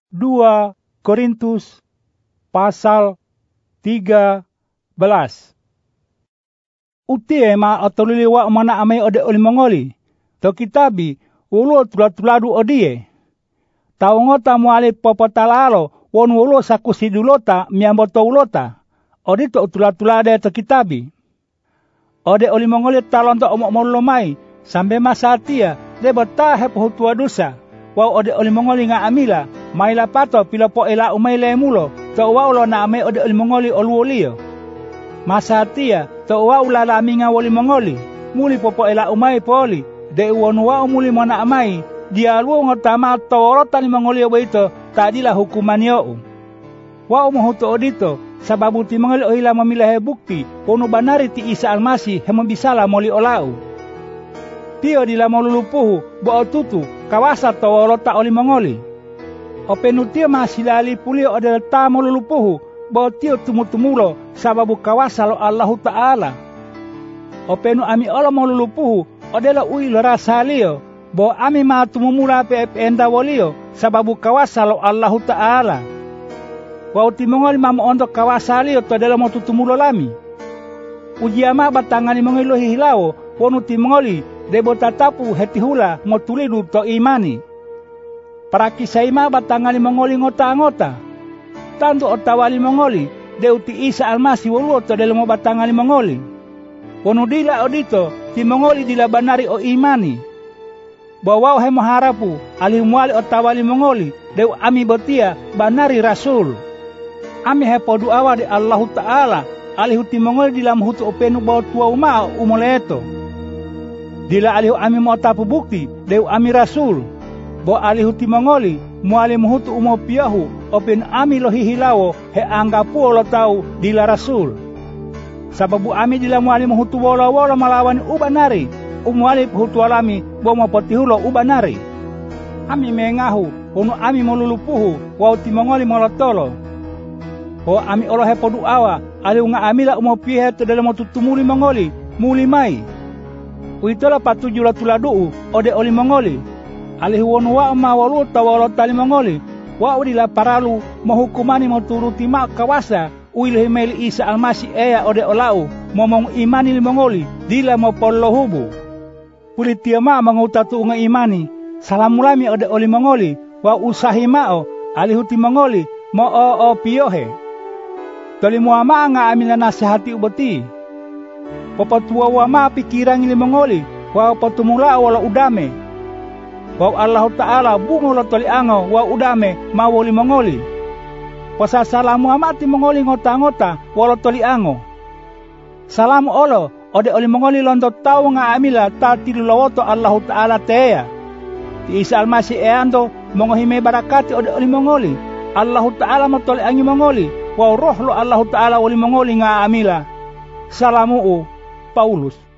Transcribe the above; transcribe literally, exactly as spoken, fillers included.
dua Korintus pasal tiga belas. Utie ma atoliliwa mana amai ode oli mongoli. To kitabi ulo tulatuladu odie. Tau ngota muali popotalalo won ulo sakusidulota miamboto ulota. Odi to tulatulade to kitabi. Ode oli mongoli talonto omok molomai sampai masa tia debota hepohutua dosa. Wau ode oli mongoli nga amila maila pato pilopo ela umaile mulo to waulo na ame ode oli mongoli oluolio. Masa tia to wau la la minga woli mongoli muli popo ela umai poli de wonu wau muli mona amai dia luo ngotama toro tani mongoli obeito tadila hukuman yo. Wau mohuto odito sababu ti mongoli ohila mamilahe bukti wonu banari ti Isa Almasih hemo bisala moli olau. Tio dila molulupuhu bo tutu kawasa tawolo ta oli mongoli. Openu tio masilali pulio odel ta molulupuhu bo tio tumutumulo sababu kawasa lo Allahu Ta'ala. Openu ami olo molulupuhu odela ui lora salio bo ami matumumula pe enda wolio sababu kawasa lo Allahu Ta'ala. Wau timongoli mamu ondo kawasa lio to dela motutumulo lami. Ujiama batangani mongilo hihilao wonu timongoli debo tatapu hetihula motulidu to imani. Para kisaima batangani mongoli ngota-ngota. Tantu otawali mongoli deuti Isa Almasih woluo to dela mo batangani mongoli. Wonu dila odito ti mongoli dila banari o imani. Bawau hemo harapu alimwali otawali mongoli deu ami botia banari rasul. Ami hepodu awa de Allahu Ta'ala alihu ti mongoli dila muhutu openu bawa tua uma umoleto. Dila alihu ami mo tapu bukti deu ami rasul. Bo alihu ti mongoli muali muhutu umo piahu open ami lo hihilawo he anggapu lo tau dila rasul. Sababu ami dila muali muhutu wolo-wolo malawan ubanari umuali puhutu alami bo mo potihulo ubanari. Ami mengahu unu ami molulupuhu wau ti mongoli molotolo. Ho ami olo hepodu awa alihu nga amila umo pihe to dalam tutumuli mongoli muli mai. Uitola patuju la tuladuu ode oli mongoli. Alihu wonu wa ma walu tawalo tali mongoli. Wa udila paralu mohukumani moturuti ma kawasa uilhi meli Isa Almasih ea ode olau momong imani li mongoli dila mo pollohubu. Pulitia ma mangutatu nga imani salamulami ode oli mongoli wa usahi mao alihu ti mongoli mo o o piohe. Toli muama nga amila nasihati uboti. Popotua wama pikiran ili mongoli wa potumula wala udame. Wa Allah Ta'ala bungulo toli ango wa udame ma woli mongoli. Pasa salamu amati mongoli ngota-ngota wala toli ango. Salamu olo ode oli mongoli londo tau nga amila tatilu lawoto Allah Ta'ala teya. Ti Isa Almasih eando mongohime barakati ode oli mongoli. Allah Ta'ala matoli angi mongoli. Wa roh lo Allah Ta'ala wali mongoli nga amila. Salamu Paulus.